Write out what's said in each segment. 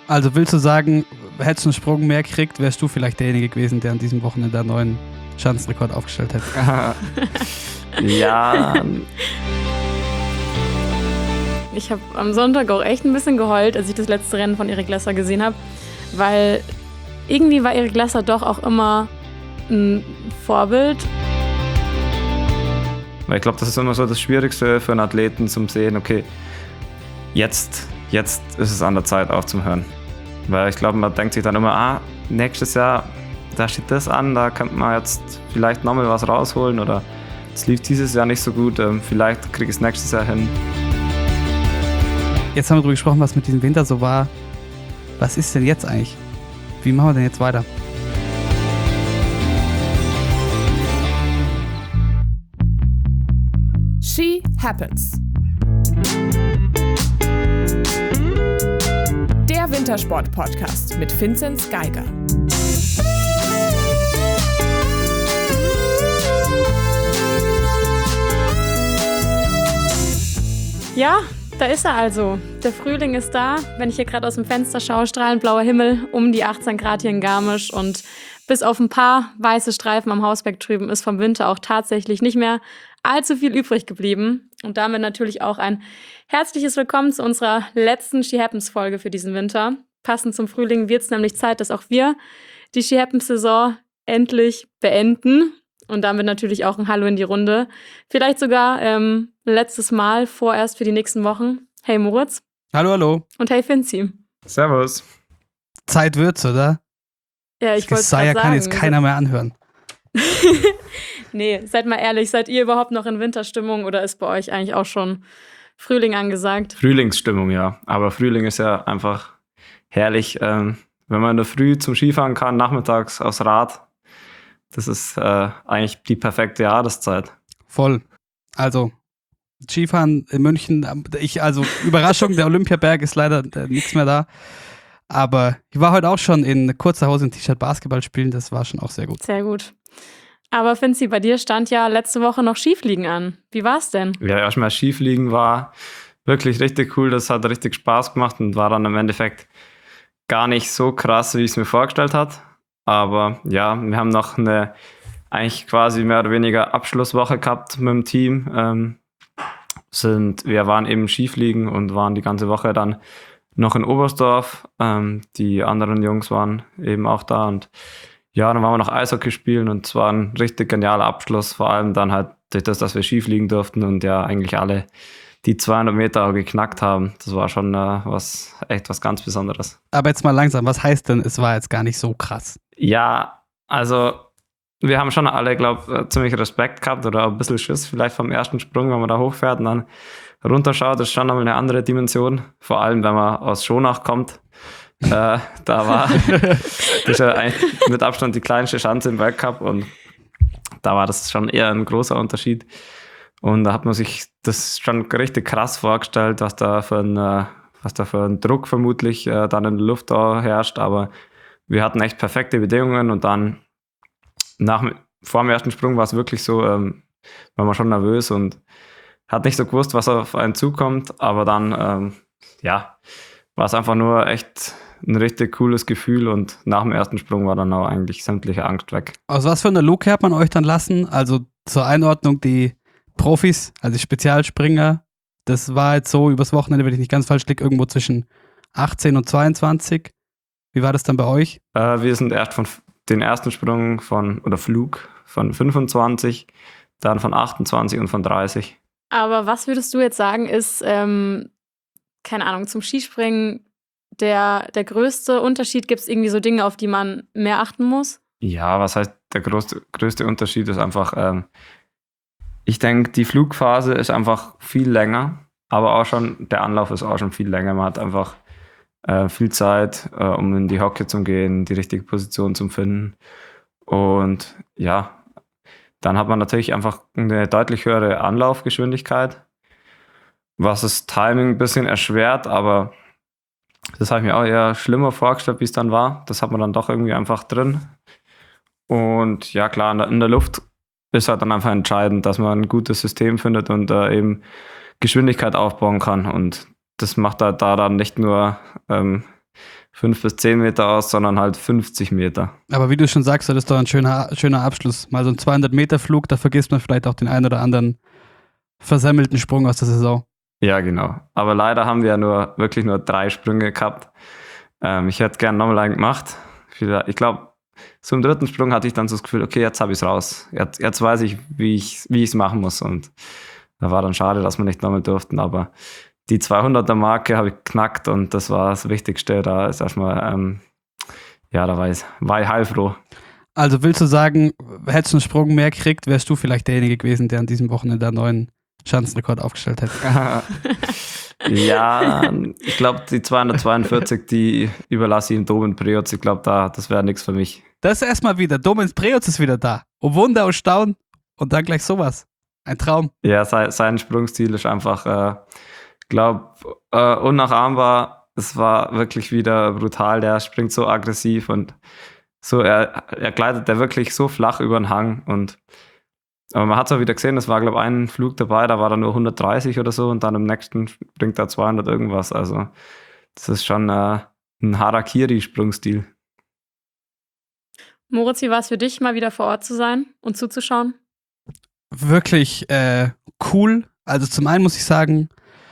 Also willst du sagen, hättest du einen Sprung mehr gekriegt, wärst du vielleicht derjenige gewesen, der an diesem Wochenende einen neuen Schanzenrekord aufgestellt hätte? Ja. Ich habe am Sonntag auch echt ein bisschen geheult, als ich das letzte Rennen von Erik Lesser gesehen habe, weil irgendwie war Erik Lesser doch auch immer ein Vorbild. Weil ich glaube, das ist immer so das Schwierigste für einen Athleten zum Sehen, okay, jetzt ist es an der Zeit aufzuhören. Weil ich glaube, man denkt sich dann immer, nächstes Jahr, da steht das an, da könnte man jetzt vielleicht nochmal was rausholen oder es lief dieses Jahr nicht so gut, vielleicht kriege ich es nächstes Jahr hin. Jetzt haben wir darüber gesprochen, was mit diesem Winter so war. Was ist denn jetzt eigentlich? Wie machen wir denn jetzt weiter? She Happens. Der Wintersport-Podcast mit Vinzenz Geiger. Ja, da ist er also. Der Frühling ist da. Wenn ich hier gerade aus dem Fenster schaue, strahlend blauer Himmel, um die 18 Grad hier in Garmisch und bis auf ein paar weiße Streifen am Hausberg drüben ist vom Winter auch tatsächlich nicht mehr allzu viel übrig geblieben. Und damit natürlich auch ein herzliches Willkommen zu unserer letzten She Happens-Folge für diesen Winter. Passend zum Frühling wird es nämlich Zeit, dass auch wir die She Happens-Saison endlich beenden. Und damit natürlich auch ein Hallo in die Runde. Vielleicht sogar letztes Mal vorerst für die nächsten Wochen. Hey Moritz. Hallo. Und hey Finzi. Servus. Zeit wird's, oder? Ja, ich wollte es sagen. Kann jetzt keiner mehr anhören. Nee, seid mal ehrlich, seid ihr überhaupt noch in Winterstimmung oder ist bei euch eigentlich auch schon Frühling angesagt? Frühlingsstimmung, ja. Aber Frühling ist ja einfach herrlich. Wenn man in der Früh zum Skifahren kann, nachmittags aufs Rad, das ist eigentlich die perfekte Jahreszeit. Voll. Also, Skifahren in München, Überraschung, der Olympiaberg ist leider nichts mehr da. Aber ich war heute auch schon in kurzer Hose und T-Shirt Basketball spielen, das war schon auch sehr gut. Sehr gut. Aber Finzi, bei dir stand ja letzte Woche noch Skifliegen an. Wie war's denn? Ja, erstmal Skifliegen war wirklich richtig cool. Das hat richtig Spaß gemacht und war dann im Endeffekt gar nicht so krass, wie ich es mir vorgestellt habe. Aber ja, wir haben noch eine eigentlich quasi mehr oder weniger Abschlusswoche gehabt mit dem Team. Wir waren eben Skifliegen und waren die ganze Woche dann noch in Oberstdorf. Die anderen Jungs waren eben auch da und ja, dann waren wir noch Eishockey spielen und es war ein richtig genialer Abschluss, vor allem dann halt durch das, dass wir Skifliegen durften und ja eigentlich alle die 200 Meter auch geknackt haben. Das war schon was ganz Besonderes. Aber jetzt mal langsam, was heißt denn, es war jetzt gar nicht so krass? Ja, also wir haben schon alle, glaube ich, ziemlich Respekt gehabt oder ein bisschen Schiss vielleicht vom ersten Sprung, wenn man da hochfährt und dann runterschaut, das ist schon einmal eine andere Dimension, vor allem wenn man aus Schonach kommt. Das ist ja eigentlich mit Abstand die kleinste Schanze im Weltcup und da war das schon eher ein großer Unterschied. Und da hat man sich das schon richtig krass vorgestellt, was da für ein Druck vermutlich dann in der Luft da herrscht. Aber wir hatten echt perfekte Bedingungen und dann vor dem ersten Sprung war es wirklich so, war man schon nervös und hat nicht so gewusst, was auf einen zukommt. Aber dann, war es einfach nur echt ein richtig cooles Gefühl und nach dem ersten Sprung war dann auch eigentlich sämtliche Angst weg. Aus was für einer Luke hat man euch dann lassen? Also zur Einordnung, die Profis, also die Spezialspringer, das war jetzt so übers Wochenende, wenn ich nicht ganz falsch liege, irgendwo zwischen 18 und 22. Wie war das dann bei euch? Wir sind erst von den ersten Sprung Flug von 25, dann von 28 und von 30. Aber was würdest du jetzt sagen, ist, keine Ahnung, zum Skispringen der größte Unterschied? Gibt es irgendwie so Dinge, auf die man mehr achten muss? Ja, was heißt der größte Unterschied ist einfach, ich denke, die Flugphase ist einfach viel länger, aber auch schon, der Anlauf ist auch schon viel länger. Man hat einfach viel Zeit, um in die Hocke zu gehen, die richtige Position zu finden. Und ja, dann hat man natürlich einfach eine deutlich höhere Anlaufgeschwindigkeit, was das Timing ein bisschen erschwert, aber das habe ich mir auch eher schlimmer vorgestellt, wie es dann war. Das hat man dann doch irgendwie einfach drin. Und ja, klar, in der Luft ist halt dann einfach entscheidend, dass man ein gutes System findet und eben Geschwindigkeit aufbauen kann. Und das macht halt da dann nicht nur 5 bis 10 Meter aus, sondern halt 50 Meter. Aber wie du schon sagst, das ist doch ein schöner Abschluss. Mal so ein 200-Meter-Flug, da vergisst man vielleicht auch den einen oder anderen versemmelten Sprung aus der Saison. Ja, genau. Aber leider haben wir ja wirklich nur 3 Sprünge gehabt. Ich hätte gern nochmal einen gemacht. Ich glaube, so im 3. Sprung hatte ich dann so das Gefühl, okay, jetzt habe ich es raus. Jetzt weiß ich, wie ich es machen muss. Und da war dann schade, dass wir nicht nochmal durften. Aber die 200er-Marke habe ich geknackt und das war das Wichtigste. Da ist erstmal, da war ich heilfroh. Also willst du sagen, hättest du einen Sprung mehr gekriegt, wärst du vielleicht derjenige gewesen, der an diesem Wochenende einen neuen Schanzenrekord aufgestellt hätte? Ja, ich glaube, die 242, die überlasse ich im Domen Preutz. Ich glaube, das wäre nichts für mich. Das ist erstmal wieder. Domen Preutz ist wieder da. Oh Wunder und Staunen. Und dann gleich sowas. Ein Traum. Ja, sein Sprungstil ist einfach, unnachahmbar. Es war wirklich wieder brutal. Der springt so aggressiv und so, er gleitet der wirklich so flach über den Hang. Aber man hat es auch wieder gesehen, es war, glaube ich, ein Flug dabei, da war er nur 130 oder so und dann im nächsten bringt er 200 irgendwas. Also das ist schon ein Harakiri-Sprungstil. Moritz, wie war es für dich, mal wieder vor Ort zu sein und zuzuschauen? Wirklich cool. Also zum einen muss ich sagen,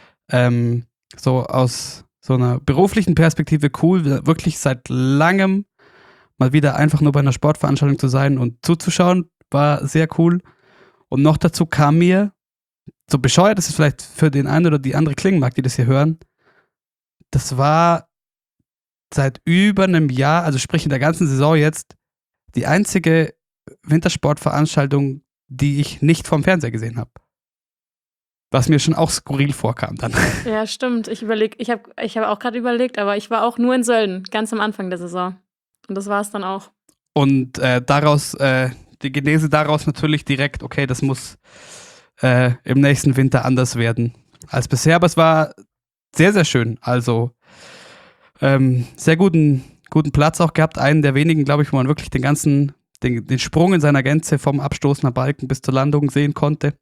so aus so einer beruflichen Perspektive cool, wirklich seit langem mal wieder einfach nur bei einer Sportveranstaltung zu sein und zuzuschauen, war sehr cool. Und noch dazu kam mir, so bescheuert ist es vielleicht für den einen oder die andere klingen mag, die das hier hören, das war seit über einem Jahr, also sprich in der ganzen Saison jetzt, die einzige Wintersportveranstaltung, die ich nicht vom Fernseher gesehen habe. Was mir schon auch skurril vorkam dann. Ja, stimmt. Ich habe auch gerade überlegt, aber ich war auch nur in Sölden, ganz am Anfang der Saison. Und das war es dann auch. Und die Genese daraus natürlich direkt, okay, das muss im nächsten Winter anders werden als bisher. Aber es war sehr, sehr schön. Also sehr guten Platz auch gehabt. Einen der wenigen, glaube ich, wo man wirklich den Sprung in seiner Gänze vom abstoßenden Balken bis zur Landung sehen konnte.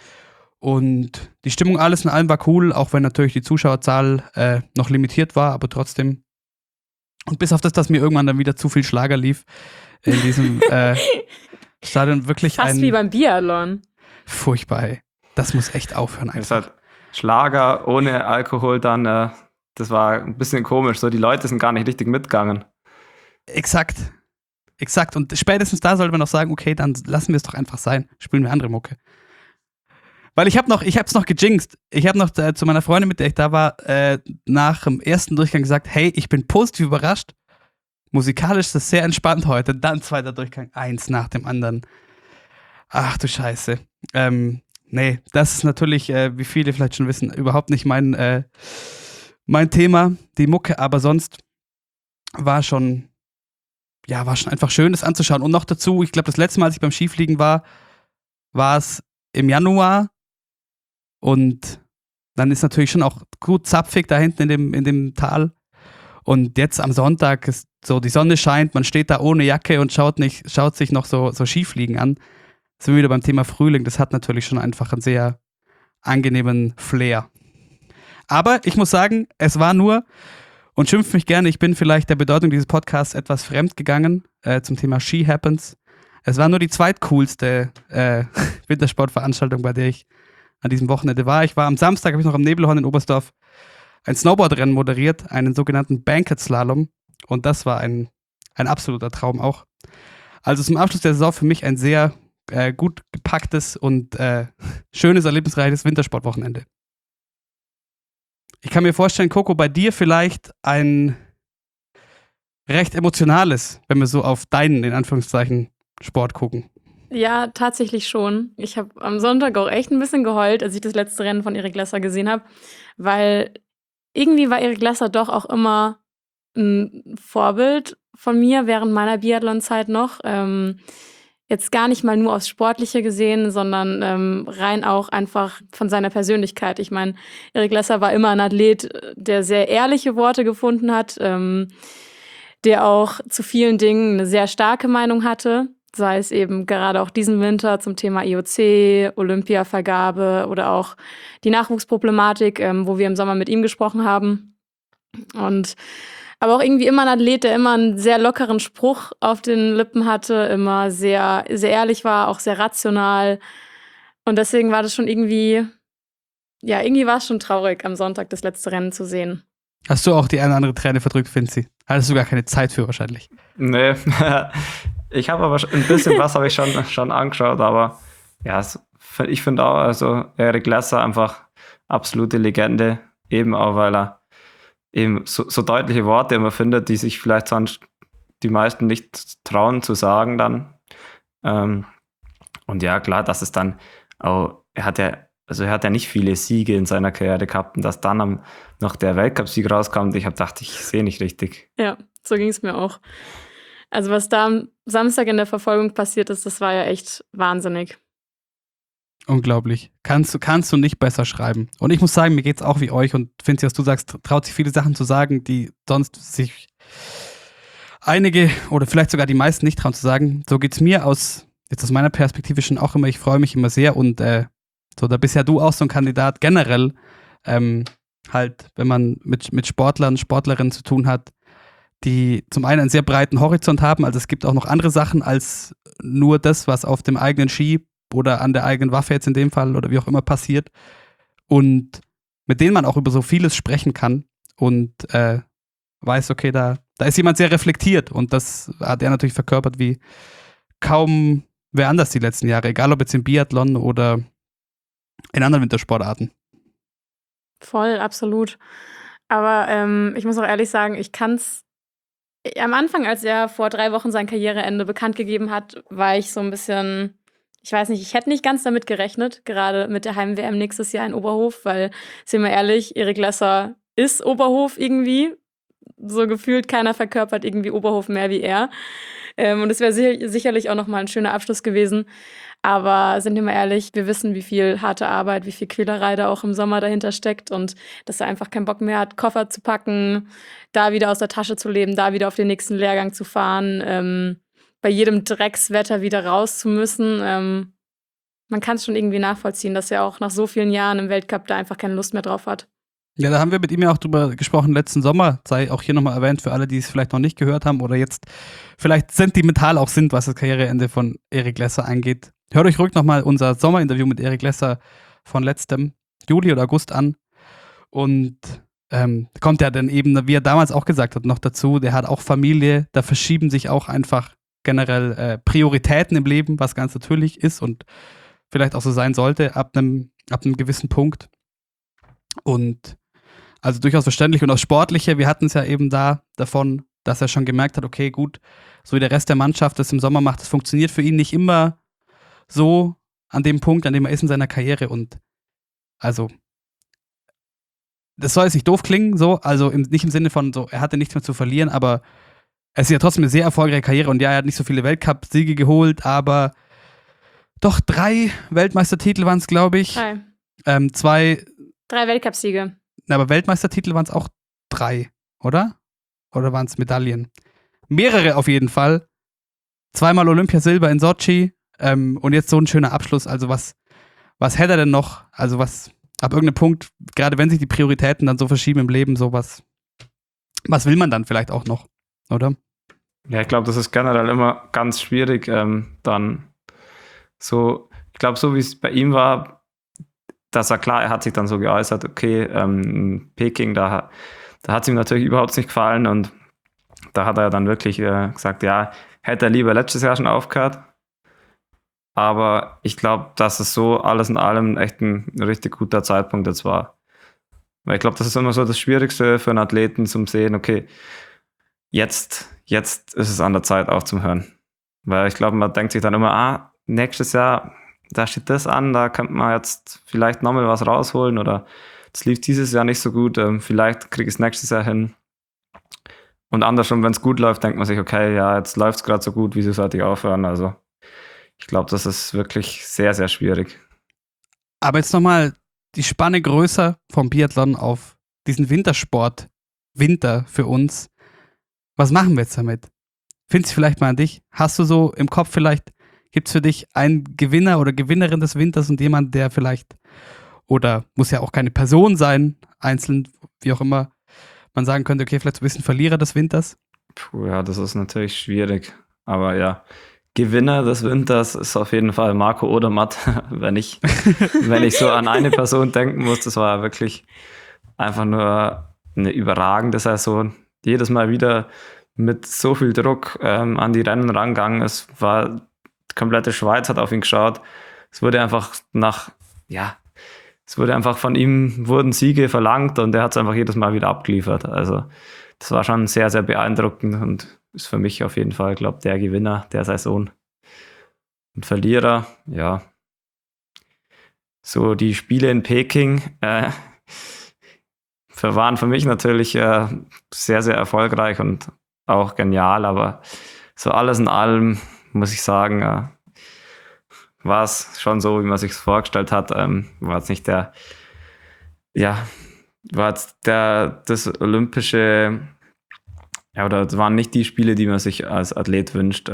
Und die Stimmung alles in allem war cool, auch wenn natürlich die Zuschauerzahl noch limitiert war, aber trotzdem. Und bis auf das, dass mir irgendwann dann wieder zu viel Schlager lief in diesem Stadion, wirklich fast wie beim Biathlon. Furchtbar, ey. Das muss echt aufhören Es einfach. hat Schlager ohne Alkohol dann, das war ein bisschen komisch. So, die Leute sind gar nicht richtig mitgegangen. Exakt. Und spätestens da sollte man noch sagen, okay, dann lassen wir es doch einfach sein. Spielen wir andere Mucke. Weil ich hab's noch gejinxt. Ich habe noch zu meiner Freundin, mit der ich da war, nach dem ersten Durchgang gesagt, hey, ich bin positiv überrascht. Musikalisch ist das sehr entspannt heute. Dann 2. Durchgang, eins nach dem anderen. Ach du Scheiße. Nee, das ist natürlich, wie viele vielleicht schon wissen, überhaupt nicht mein Thema, die Mucke. Aber sonst war schon einfach schön, das anzuschauen. Und noch dazu, ich glaube, das letzte Mal, als ich beim Skifliegen war es im Januar. Und dann ist natürlich schon auch gut zapfig da hinten in dem Tal. Und jetzt am Sonntag ist so, die Sonne scheint, man steht da ohne Jacke und schaut sich noch so Skifliegen an. Sind wir wieder beim Thema Frühling. Das hat natürlich schon einfach einen sehr angenehmen Flair. Aber ich muss sagen, es war nur, und schimpft mich gerne, ich bin vielleicht der Bedeutung dieses Podcasts etwas fremd gegangen zum Thema Ski Happens. Es war nur die zweitcoolste Wintersportveranstaltung, bei der ich an diesem Wochenende war. Ich war am Samstag, habe ich noch am Nebelhorn in Oberstdorf ein Snowboardrennen moderiert, einen sogenannten Bankett Slalom. Und das war ein absoluter Traum auch. Also zum Abschluss der Saison für mich ein sehr gut gepacktes und schönes, erlebnisreiches Wintersportwochenende. Ich kann mir vorstellen, Coco, bei dir vielleicht ein recht emotionales, wenn wir so auf deinen, in Anführungszeichen, Sport gucken. Ja, tatsächlich schon. Ich habe am Sonntag auch echt ein bisschen geheult, als ich das letzte Rennen von Erik Lesser gesehen habe, weil irgendwie war Erik Lesser doch auch immer ein Vorbild von mir während meiner Biathlon-Zeit noch. Jetzt gar nicht mal nur aufs Sportliche gesehen, sondern rein auch einfach von seiner Persönlichkeit. Ich meine, Erik Lesser war immer ein Athlet, der sehr ehrliche Worte gefunden hat, der auch zu vielen Dingen eine sehr starke Meinung hatte. Sei es eben gerade auch diesen Winter zum Thema IOC, Olympiavergabe oder auch die Nachwuchsproblematik, wo wir im Sommer mit ihm gesprochen haben. Und aber auch irgendwie immer ein Athlet, der immer einen sehr lockeren Spruch auf den Lippen hatte, immer sehr, sehr ehrlich war, auch sehr rational. Und deswegen war das schon irgendwie war es schon traurig, am Sonntag das letzte Rennen zu sehen. Hast du auch die eine oder andere Träne verdrückt, Finzi? Hattest du gar keine Zeit für wahrscheinlich. Nee, ich habe aber ein bisschen was habe ich schon angeschaut, aber ja, ich finde auch, also Eric Lesser einfach absolute Legende, eben auch, weil er eben so deutliche Worte immer findet, die sich vielleicht sonst die meisten nicht trauen zu sagen dann. Und ja, klar, dass es dann auch, er hat ja nicht viele Siege in seiner Karriere gehabt und dass dann noch der Weltcup-Sieg rauskam und ich habe gedacht, ich sehe nicht richtig. Ja, so ging es mir auch. Also was da am Samstag in der Verfolgung passiert ist, das war ja echt wahnsinnig. Unglaublich. Kannst du nicht besser schreiben. Und ich muss sagen, mir geht's auch wie euch und Finzi, was du sagst, traut sich viele Sachen zu sagen, die sonst sich einige oder vielleicht sogar die meisten nicht trauen zu sagen. So geht's mir jetzt aus meiner Perspektive schon auch immer. Ich freue mich immer sehr und so, da bist ja du auch so ein Kandidat generell, halt, wenn man mit Sportlern, Sportlerinnen zu tun hat, die zum einen einen sehr breiten Horizont haben, also es gibt auch noch andere Sachen als nur das, was auf dem eigenen Ski oder an der eigenen Waffe jetzt in dem Fall oder wie auch immer passiert und mit denen man auch über so vieles sprechen kann und weiß, okay, da ist jemand sehr reflektiert und das hat er natürlich verkörpert wie kaum wer anders die letzten Jahre, egal ob jetzt im Biathlon oder in anderen Wintersportarten. Voll, absolut. Aber ich muss auch ehrlich sagen, ich kann's am Anfang, als er vor 3 Wochen sein Karriereende bekannt gegeben hat, war ich so ein bisschen, ich weiß nicht, ich hätte nicht ganz damit gerechnet, gerade mit der Heim-WM nächstes Jahr in Oberhof, weil, sind wir ehrlich, Eric Lesser ist Oberhof irgendwie. So gefühlt, keiner verkörpert irgendwie Oberhof mehr wie er. Und es wäre sicherlich auch nochmal ein schöner Abschluss gewesen. Aber sind wir mal ehrlich, wir wissen, wie viel harte Arbeit, wie viel Quälerei da auch im Sommer dahinter steckt und dass er einfach keinen Bock mehr hat, Koffer zu packen, da wieder aus der Tasche zu leben, da wieder auf den nächsten Lehrgang zu fahren, bei jedem Dreckswetter wieder raus zu müssen. Man kann es schon irgendwie nachvollziehen, dass er auch nach so vielen Jahren im Weltcup da einfach keine Lust mehr drauf hat. Ja, da haben wir mit ihm ja auch drüber gesprochen letzten Sommer, sei auch hier nochmal erwähnt für alle, die es vielleicht noch nicht gehört haben oder jetzt vielleicht sentimental auch sind, was das Karriereende von Eric Lesser angeht. Hört euch ruhig nochmal unser Sommerinterview mit Eric Lesser von letztem Juli oder August an und kommt ja dann eben, wie er damals auch gesagt hat, noch dazu, der hat auch Familie, da verschieben sich auch einfach generell Prioritäten im Leben, was ganz natürlich ist und vielleicht auch so sein sollte ab einem gewissen Punkt und also durchaus verständlich und auch Sportliche. Wir hatten es ja eben davon, dass er schon gemerkt hat, okay, gut, so wie der Rest der Mannschaft das im Sommer macht, das funktioniert für ihn nicht immer so an dem Punkt, an dem er ist in seiner Karriere. Und also, das soll jetzt nicht doof klingen, so, also nicht im Sinne von so, er hatte nichts mehr zu verlieren, aber es ist ja trotzdem eine sehr erfolgreiche Karriere und ja, er hat nicht so viele Weltcup-Siege geholt, aber doch 3 Weltmeistertitel waren es, glaube ich. 3. 2 3 Weltcupsiege. Aber Weltmeistertitel waren es auch 3, oder? Oder waren es Medaillen? Mehrere auf jeden Fall. 2-mal Olympiasilber in Sochi und jetzt so ein schöner Abschluss. Also was hätte er denn noch? Also was ab irgendeinem Punkt, gerade wenn sich die Prioritäten dann so verschieben im Leben, so was will man dann vielleicht auch noch, oder? Ja, ich glaube, das ist generell immer ganz schwierig, dann so, ich glaube, so wie es bei ihm war, dass er hat sich dann so geäußert, okay, Peking, da hat es ihm natürlich überhaupt nicht gefallen und da hat er dann wirklich gesagt, ja, hätte er lieber letztes Jahr schon aufgehört. Aber ich glaube, dass es so alles in allem echt ein richtig guter Zeitpunkt jetzt war. Weil ich glaube, das ist immer so das Schwierigste für einen Athleten zum Sehen, okay, jetzt ist es an der Zeit aufzuhören. Weil ich glaube, man denkt sich dann immer, nächstes Jahr, da steht das an, da könnte man jetzt vielleicht nochmal was rausholen oder es lief dieses Jahr nicht so gut, vielleicht kriege ich es nächstes Jahr hin. Und andersrum, wenn es gut läuft, denkt man sich, okay, ja, jetzt läuft es gerade so gut, wieso sollte ich aufhören? Also ich glaube, das ist wirklich sehr, sehr schwierig. Aber jetzt nochmal die Spanne größer vom Biathlon auf diesen Wintersport, Winter für uns. Was machen wir jetzt damit? Findest du vielleicht mal an dich? Hast du so im Kopf vielleicht, gibt es für dich einen Gewinner oder Gewinnerin des Winters und jemand, der vielleicht, oder muss ja auch keine Person sein, einzeln, wie auch immer, man sagen könnte, okay, vielleicht so ein bisschen Verlierer des Winters? Puh, ja, das ist natürlich schwierig. Aber ja, Gewinner des Winters ist auf jeden Fall Marco Odermatt, wenn ich so an eine Person denken muss. Das war wirklich einfach nur eine überragende Saison. Jedes Mal wieder mit so viel Druck an die Rennen rangegangen. Die komplette Schweiz hat auf ihn geschaut. Es wurde einfach von ihm wurden Siege verlangt und er hat es einfach jedes Mal wieder abgeliefert. Also das war schon sehr, sehr beeindruckend und ist für mich auf jeden Fall, glaube ich, der Gewinner der Saison. Und Verlierer, ja. So die Spiele in Peking waren für mich natürlich sehr, sehr erfolgreich und auch genial, aber so alles in allem muss ich sagen, war es schon so, wie man sich es vorgestellt hat. War jetzt nicht das olympische, oder es waren nicht die Spiele, die man sich als Athlet wünscht.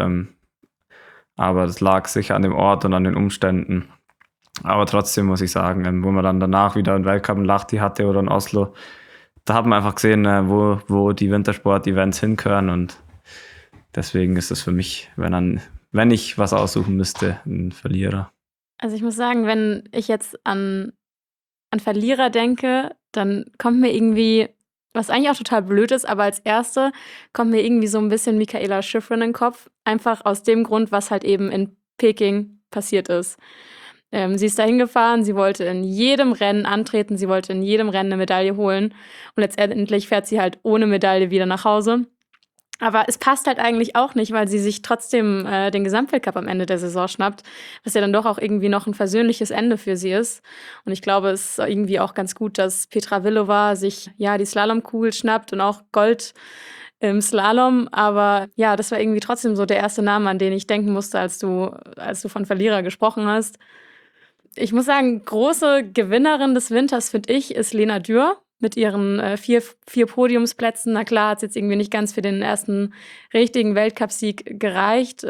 Aber das lag sicher an dem Ort und an den Umständen. Aber trotzdem muss ich sagen, wo man dann danach wieder einen Weltcup in Lahti hatte oder in Oslo, da hat man einfach gesehen, wo die Wintersport-Events hingehören. Und deswegen ist es für mich, wenn ich was aussuchen müsste, ein Verlierer. Also ich muss sagen, wenn ich jetzt an Verlierer denke, dann kommt mir irgendwie, was eigentlich auch total blöd ist, aber als Erste kommt mir irgendwie so ein bisschen Mikaela Shiffrin in den Kopf. Einfach aus dem Grund, was halt eben in Peking passiert ist. Sie ist da hingefahren, sie wollte in jedem Rennen antreten, sie wollte in jedem Rennen eine Medaille holen und letztendlich fährt sie halt ohne Medaille wieder nach Hause. Aber es passt halt eigentlich auch nicht, weil sie sich trotzdem den Gesamtweltcup am Ende der Saison schnappt, was ja dann doch auch irgendwie noch ein versöhnliches Ende für sie ist. Und ich glaube, es ist irgendwie auch ganz gut, dass Petra Vlhova sich die Slalomkugel schnappt und auch Gold im Slalom. Aber ja, das war irgendwie trotzdem so der erste Name, an den ich denken musste, als du von Verlierer gesprochen hast. Ich muss sagen, große Gewinnerin des Winters, finde ich, ist Lena Dürr. Mit ihren vier Podiumsplätzen. Na klar, hat es jetzt irgendwie nicht ganz für den ersten richtigen Weltcupsieg gereicht.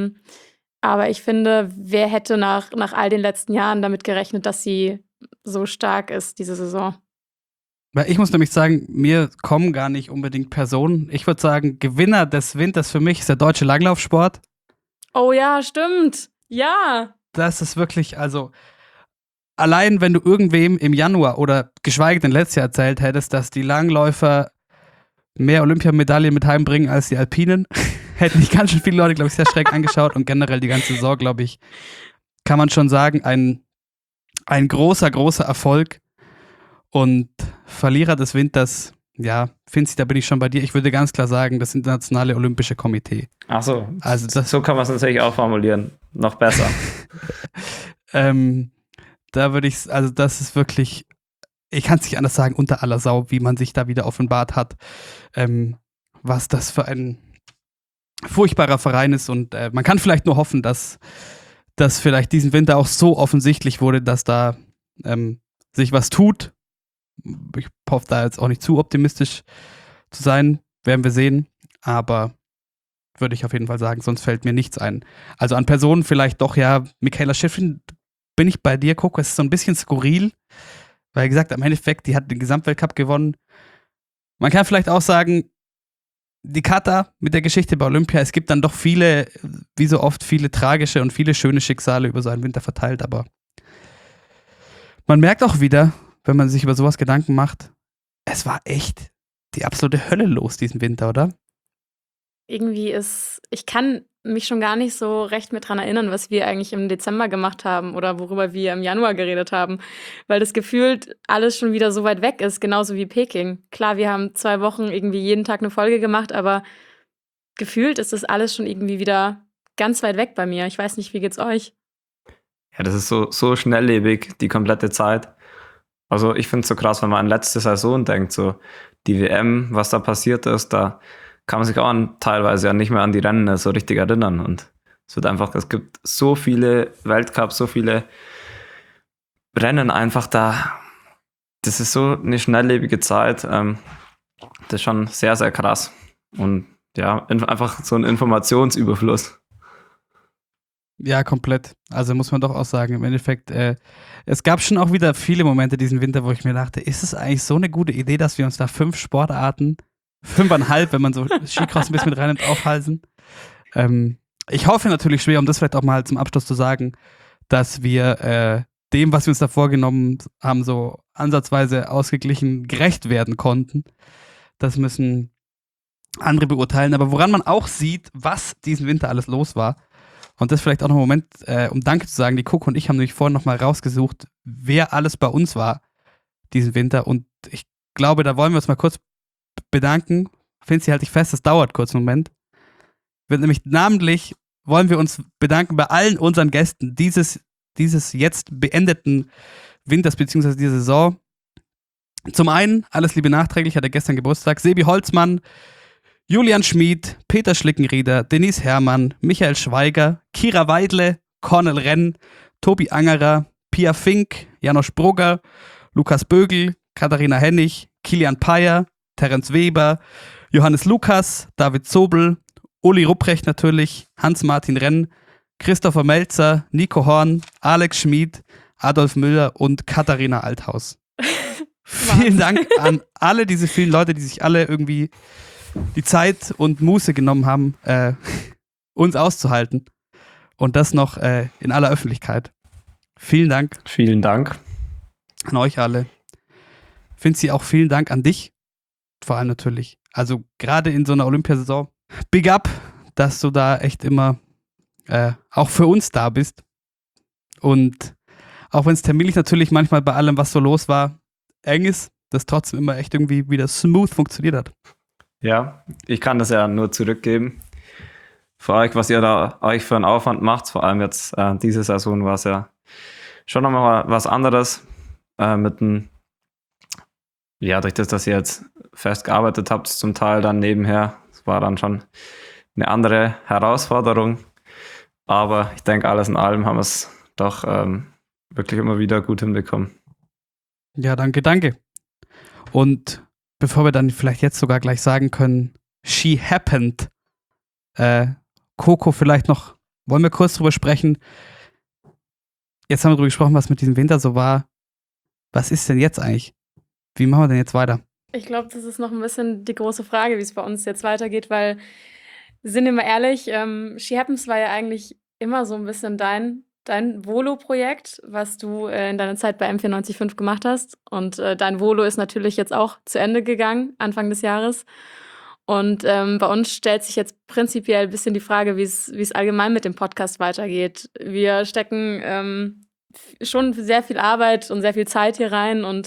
Aber ich finde, wer hätte nach all den letzten Jahren damit gerechnet, dass sie so stark ist, diese Saison? Weil ich muss nämlich sagen, mir kommen gar nicht unbedingt Personen. Ich würde sagen, Gewinner des Winters für mich ist der deutsche Langlaufsport. Oh ja, stimmt. Ja. Das ist wirklich, also allein wenn du irgendwem im Januar oder geschweige denn letztes Jahr erzählt hättest, dass die Langläufer mehr Olympiamedaillen mit heimbringen als die Alpinen, hätten sich ganz schön viele Leute, glaube ich, sehr schräg angeschaut und generell die ganze Saison, glaube ich, kann man schon sagen, ein großer, großer Erfolg und Verlierer des Winters, ja, Finzi, da bin ich schon bei dir. Ich würde ganz klar sagen, das Internationale Olympische Komitee. Ach so, also so kann man es natürlich auch formulieren. Noch besser. Da würde ich, also das ist wirklich, ich kann es nicht anders sagen, unter aller Sau, wie man sich da wieder offenbart hat, was das für ein furchtbarer Verein ist und man kann vielleicht nur hoffen, dass das vielleicht diesen Winter auch so offensichtlich wurde, dass da sich was tut. Ich hoffe da jetzt auch nicht zu optimistisch zu sein, werden wir sehen, aber würde ich auf jeden Fall sagen, sonst fällt mir nichts ein. Also an Personen vielleicht doch, ja, Mikaela Shiffrin, bin ich bei dir, Coco, es ist so ein bisschen skurril, weil gesagt, am Endeffekt, die hat den Gesamtweltcup gewonnen. Man kann vielleicht auch sagen, die Kata mit der Geschichte bei Olympia, es gibt dann doch viele, wie so oft, viele tragische und viele schöne Schicksale über so einen Winter verteilt, aber man merkt auch wieder, wenn man sich über sowas Gedanken macht, es war echt die absolute Hölle los diesen Winter, oder? Irgendwie ich kann mich schon gar nicht so recht mit dran erinnern, was wir eigentlich im Dezember gemacht haben oder worüber wir im Januar geredet haben, weil das gefühlt alles schon wieder so weit weg ist, genauso wie Peking. Klar, wir haben 2 Wochen irgendwie jeden Tag eine Folge gemacht, aber gefühlt ist das alles schon irgendwie wieder ganz weit weg bei mir. Ich weiß nicht, wie geht's euch? Ja, das ist so schnelllebig, die komplette Zeit. Also ich finde es so krass, wenn man an letzte Saison denkt, so die WM, was da passiert ist, da kann man sich auch teilweise ja nicht mehr an die Rennen so richtig erinnern. Und es gibt so viele Weltcups, so viele Rennen einfach da. Das ist so eine schnelllebige Zeit. Das ist schon sehr, sehr krass. Und ja, einfach so ein Informationsüberfluss. Ja, komplett. Also muss man doch auch sagen, im Endeffekt, es gab schon auch wieder viele Momente diesen Winter, wo ich mir dachte, ist es eigentlich so eine gute Idee, dass wir uns da 5 Sportarten, 5,5, wenn man so Skicross ein bisschen mit reinnimmt, aufhalsen? Ich hoffe natürlich schwer, um das vielleicht auch mal zum Abschluss zu sagen, dass wir dem, was wir uns da vorgenommen haben, so ansatzweise ausgeglichen gerecht werden konnten. Das müssen andere beurteilen. Aber woran man auch sieht, was diesen Winter alles los war, und das vielleicht auch noch ein Moment, um Danke zu sagen, die Coco und ich haben nämlich vorhin nochmal rausgesucht, wer alles bei uns war diesen Winter. Und ich glaube, da wollen wir uns mal kurz bedanken. Finzi, halt dich fest, das dauert kurz einen Moment. Wird nämlich namentlich, wollen wir uns bedanken bei allen unseren Gästen dieses jetzt beendeten Winters bzw. dieser Saison. Zum einen, alles Liebe nachträglich, hat er gestern Geburtstag, Sebi Holzmann, Julian Schmid, Peter Schlickenrieder, Denise Herrmann, Michael Schweiger, Kira Weidle, Cornel Renn, Tobi Angerer, Pia Fink, Janosch Brugger, Lukas Bögel, Katharina Hennig, Kilian Payer, Terence Weber, Johannes Lukas, David Zobel, Uli Rupprecht natürlich, Hans-Martin Renn, Christopher Melzer, Nico Horn, Alex Schmid, Adolf Müller und Katharina Althaus. Vielen Dank an alle diese vielen Leute, die sich alle irgendwie die Zeit und Muße genommen haben, uns auszuhalten. Und das noch in aller Öffentlichkeit. Vielen Dank. Vielen Dank. An euch alle. Finzi, auch vielen Dank an dich. Vor allem natürlich. Also gerade in so einer Olympiasaison. Big up, dass du da echt immer auch für uns da bist. Und auch wenn es terminlich natürlich manchmal bei allem, was so los war, eng ist, das trotzdem immer echt irgendwie wieder smooth funktioniert hat. Ja, ich kann das ja nur zurückgeben. Für euch, was ihr da euch für einen Aufwand macht, vor allem jetzt diese Saison war es ja schon nochmal was anderes durch das, dass ihr jetzt fest gearbeitet habt, zum Teil dann nebenher. Es war dann schon eine andere Herausforderung. Aber ich denke, alles in allem haben wir es doch wirklich immer wieder gut hinbekommen. Ja, danke. Und bevor wir dann vielleicht jetzt sogar gleich sagen können, she happened, Coco, vielleicht noch, wollen wir kurz drüber sprechen. Jetzt haben wir drüber gesprochen, was mit diesem Winter so war. Was ist denn jetzt eigentlich? Wie machen wir denn jetzt weiter? Ich glaube, das ist noch ein bisschen die große Frage, wie es bei uns jetzt weitergeht, weil, sind wir mal ehrlich, She Happens war ja eigentlich immer so ein bisschen dein Volo-Projekt, was du in deiner Zeit bei M94.5 gemacht hast. Und dein Volo ist natürlich jetzt auch zu Ende gegangen, Anfang des Jahres. Und bei uns stellt sich jetzt prinzipiell ein bisschen die Frage, wie es allgemein mit dem Podcast weitergeht. Wir stecken schon sehr viel Arbeit und sehr viel Zeit hier rein. Und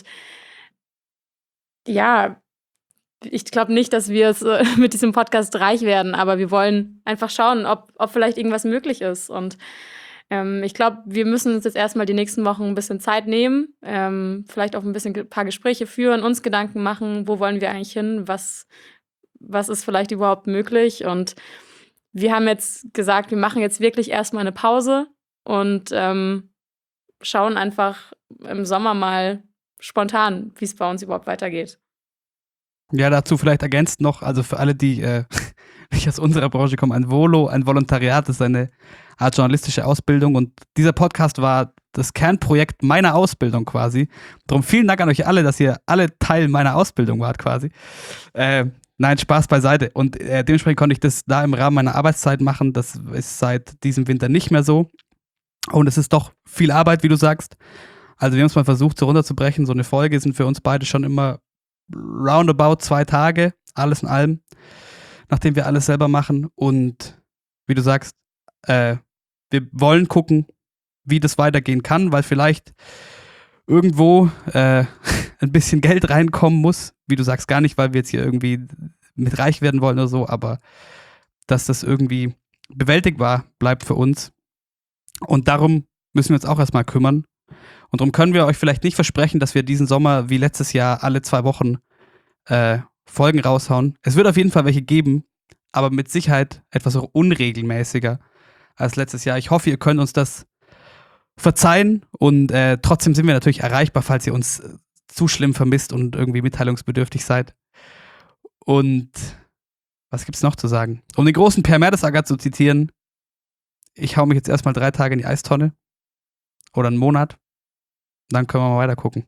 ja, ich glaube nicht, dass wir es mit diesem Podcast reich werden, aber wir wollen einfach schauen, ob vielleicht irgendwas möglich ist. Und ich glaube, wir müssen uns jetzt erstmal die nächsten Wochen ein bisschen Zeit nehmen, vielleicht auch ein paar Gespräche führen, uns Gedanken machen, wo wollen wir eigentlich hin, was ist vielleicht überhaupt möglich. Und wir haben jetzt gesagt, wir machen jetzt wirklich erstmal eine Pause und schauen einfach im Sommer mal spontan, wie es bei uns überhaupt weitergeht. Ja, dazu vielleicht ergänzt noch, also für alle, die nicht aus unserer Branche kommen, ein Volo, ein Volontariat ist eine Art journalistische Ausbildung und dieser Podcast war das Kernprojekt meiner Ausbildung quasi. Darum vielen Dank an euch alle, dass ihr alle Teil meiner Ausbildung wart quasi. Nein, Spaß beiseite. Und dementsprechend konnte ich das da im Rahmen meiner Arbeitszeit machen. Das ist seit diesem Winter nicht mehr so. Und es ist doch viel Arbeit, wie du sagst. Also wir haben es mal versucht, so runterzubrechen. So eine Folge sind für uns beide schon immer roundabout 2 Tage, alles in allem, nachdem wir alles selber machen. Und wie du sagst, wir wollen gucken, wie das weitergehen kann, weil vielleicht irgendwo ein bisschen Geld reinkommen muss. Wie du sagst, gar nicht, weil wir jetzt hier irgendwie mit reich werden wollen oder so, aber dass das irgendwie bewältigbar bleibt für uns. Und darum müssen wir uns auch erstmal kümmern. Und darum können wir euch vielleicht nicht versprechen, dass wir diesen Sommer wie letztes Jahr alle 2 Wochen Folgen raushauen. Es wird auf jeden Fall welche geben, aber mit Sicherheit etwas unregelmäßiger als letztes Jahr. Ich hoffe, ihr könnt uns das verzeihen und trotzdem sind wir natürlich erreichbar, falls ihr uns zu schlimm vermisst und irgendwie mitteilungsbedürftig seid. Und was gibt's noch zu sagen? Um den großen Per Mertesacker zu zitieren, ich hau mich jetzt erstmal 3 Tage in die Eistonne. Oder einen Monat. Dann können wir mal weiter gucken.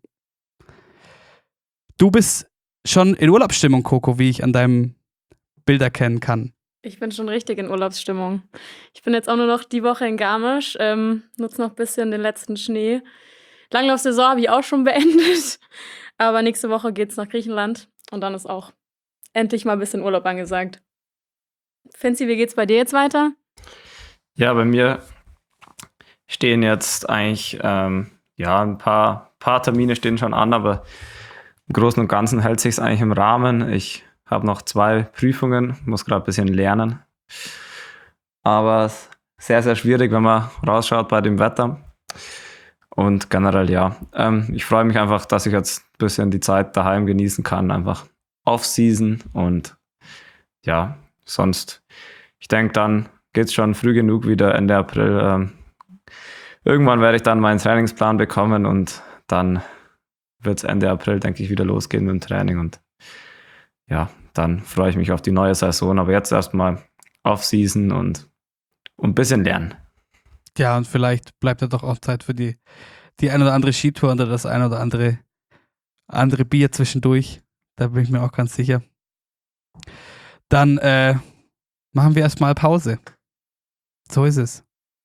Du bist schon in Urlaubsstimmung, Coco, wie ich an deinem Bild erkennen kann. Ich bin schon richtig in Urlaubsstimmung. Ich bin jetzt auch nur noch die Woche in Garmisch, nutze noch ein bisschen den letzten Schnee. Langlaufsaison habe ich auch schon beendet, aber nächste Woche geht's nach Griechenland und dann ist auch endlich mal ein bisschen Urlaub angesagt. Finzi, wie geht's bei dir jetzt weiter? Ja, bei mir stehen jetzt eigentlich, ein paar Termine stehen schon an, aber im Großen und Ganzen hält sich es eigentlich im Rahmen. Ich habe noch 2 Prüfungen, muss gerade ein bisschen lernen. Aber sehr, sehr schwierig, wenn man rausschaut bei dem Wetter. Und generell, ja. Ich freue mich einfach, dass ich jetzt ein bisschen die Zeit daheim genießen kann. Einfach Off-Season. Und ja, sonst, ich denke, dann geht es schon früh genug wieder Ende April. Irgendwann werde ich dann meinen Trainingsplan bekommen und dann wird es Ende April, denke ich, wieder losgehen mit dem Training. Und ja, dann freue ich mich auf die neue Saison. Aber jetzt erstmal Off-Season und ein bisschen lernen. Ja, und vielleicht bleibt ja doch auch Zeit für die ein oder andere Skitour oder das ein oder andere Bier zwischendurch. Da bin ich mir auch ganz sicher. Dann machen wir erstmal Pause. So ist es.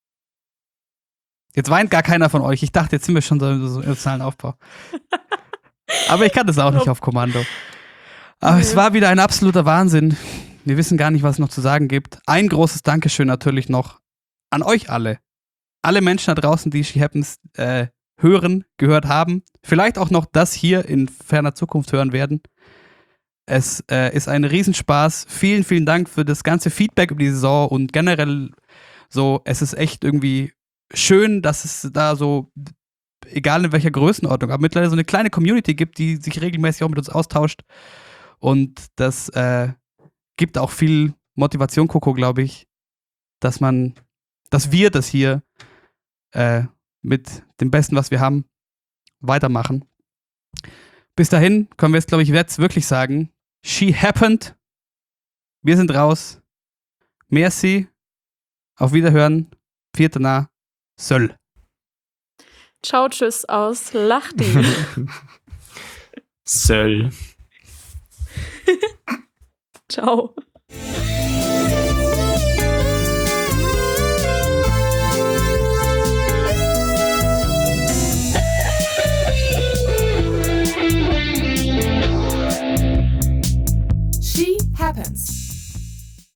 Jetzt weint gar keiner von euch. Ich dachte, jetzt sind wir schon so im emotionalen Aufbau. Aber ich kann das auch nicht auf Kommando. Aber es war wieder ein absoluter Wahnsinn. Wir wissen gar nicht, was es noch zu sagen gibt. Ein großes Dankeschön natürlich noch an euch alle. Alle Menschen da draußen, die She Happens gehört haben. Vielleicht auch noch das hier in ferner Zukunft hören werden. Es ist ein Riesenspaß. Vielen, vielen Dank für das ganze Feedback über die Saison und generell so, es ist echt irgendwie schön, dass es da so, egal in welcher Größenordnung, aber mittlerweile so eine kleine Community gibt, die sich regelmäßig auch mit uns austauscht. Und das gibt auch viel Motivation, Coco, glaube ich, dass wir das hier mit dem Besten, was wir haben, weitermachen. Bis dahin können wir jetzt, glaube ich, jetzt wirklich sagen, She Happened. Wir sind raus. Merci. Auf Wiederhören. Viertena. Söll. Ciao, tschüss aus Lachdi. Söll. Ciao.